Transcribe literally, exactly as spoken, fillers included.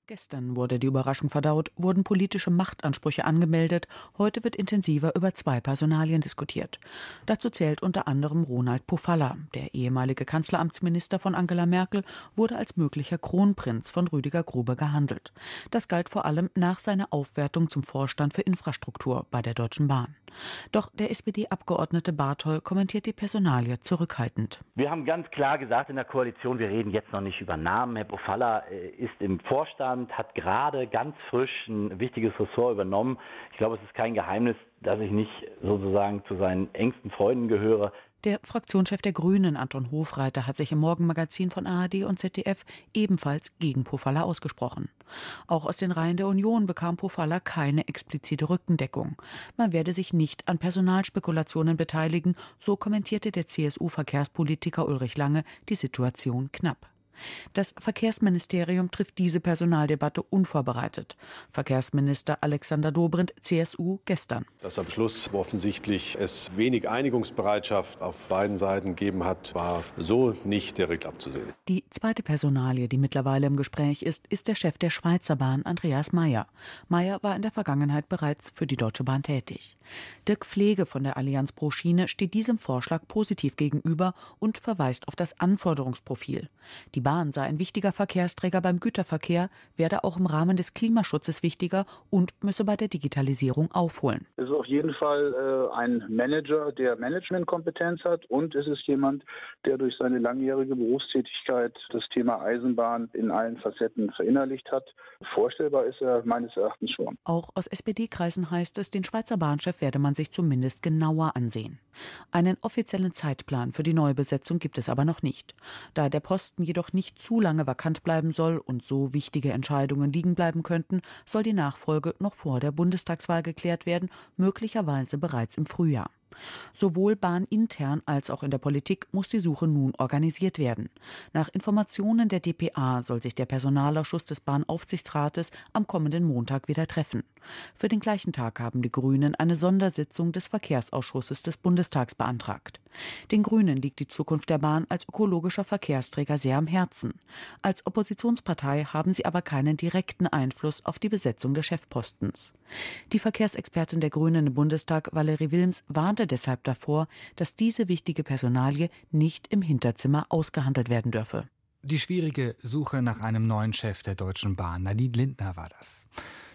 Gestern wurde die Überraschung verdaut, wurden politische Machtansprüche angemeldet. Heute wird intensiver über zwei Personalien diskutiert. Dazu zählt unter anderem Ronald Pofalla. Der ehemalige Kanzleramtsminister von Angela Merkel wurde als möglicher Kronprinz von Rüdiger Grube gehandelt. Das galt vor allem nach seiner Aufwertung zum Vorstand für Infrastruktur bei der Deutschen Bahn. Doch der S P D-Abgeordnete Barthol kommentiert die Personalie zurückhaltend. Wir haben ganz klar gesagt in der Koalition, wir reden jetzt noch nicht über Namen. Herr Pofalla ist im Vorstand, hat gerade ganz frisch ein wichtiges Ressort übernommen. Ich glaube, es ist kein Geheimnis, dass ich nicht sozusagen zu seinen engsten Freunden gehöre. Der Fraktionschef der Grünen, Anton Hofreiter, hat sich im Morgenmagazin von A R D und Z D F ebenfalls gegen Pofalla ausgesprochen. Auch aus den Reihen der Union bekam Pofalla keine explizite Rückendeckung. Man werde sich nicht an Personalspekulationen beteiligen, so kommentierte der C S U-Verkehrspolitiker Ulrich Lange die Situation knapp. Das Verkehrsministerium trifft diese Personaldebatte unvorbereitet. Verkehrsminister Alexander Dobrindt, C S U, gestern. Dass am Schluss offensichtlich es wenig Einigungsbereitschaft auf beiden Seiten gegeben hat, war so nicht direkt abzusehen. Die zweite Personalie, die mittlerweile im Gespräch ist, ist der Chef der Schweizer Bahn, Andreas Maier. Maier war in der Vergangenheit bereits für die Deutsche Bahn tätig. Dirk Pflege von der Allianz pro Schiene steht diesem Vorschlag positiv gegenüber und verweist auf das Anforderungsprofil. Die Bahn sei ein wichtiger Verkehrsträger beim Güterverkehr, werde auch im Rahmen des Klimaschutzes wichtiger und müsse bei der Digitalisierung aufholen. Es ist auf jeden Fall äh, ein Manager, der Managementkompetenz hat, und es ist jemand, der durch seine langjährige Berufstätigkeit das Thema Eisenbahn in allen Facetten verinnerlicht hat. Vorstellbar ist er meines Erachtens schon. Auch aus S P D-Kreisen heißt es, den Schweizer Bahnchef werde man sich zumindest genauer ansehen. Einen offiziellen Zeitplan für die Neubesetzung gibt es aber noch nicht. Da der Posten jedoch nicht zu lange vakant bleiben soll und so wichtige Entscheidungen liegen bleiben könnten, soll die Nachfolge noch vor der Bundestagswahl geklärt werden, möglicherweise bereits im Frühjahr. Sowohl bahnintern als auch in der Politik muss die Suche nun organisiert werden. Nach Informationen der d p a soll sich der Personalausschuss des Bahnaufsichtsrates am kommenden Montag wieder treffen. Für den gleichen Tag haben die Grünen eine Sondersitzung des Verkehrsausschusses des Bundestags beantragt. Den Grünen liegt die Zukunft der Bahn als ökologischer Verkehrsträger sehr am Herzen. Als Oppositionspartei haben sie aber keinen direkten Einfluss auf die Besetzung des Chefpostens. Die Verkehrsexpertin der Grünen im Bundestag, Valerie Wilms, warnte deshalb davor, dass diese wichtige Personalie nicht im Hinterzimmer ausgehandelt werden dürfe. Die schwierige Suche nach einem neuen Chef der Deutschen Bahn. Nadine Lindner war das.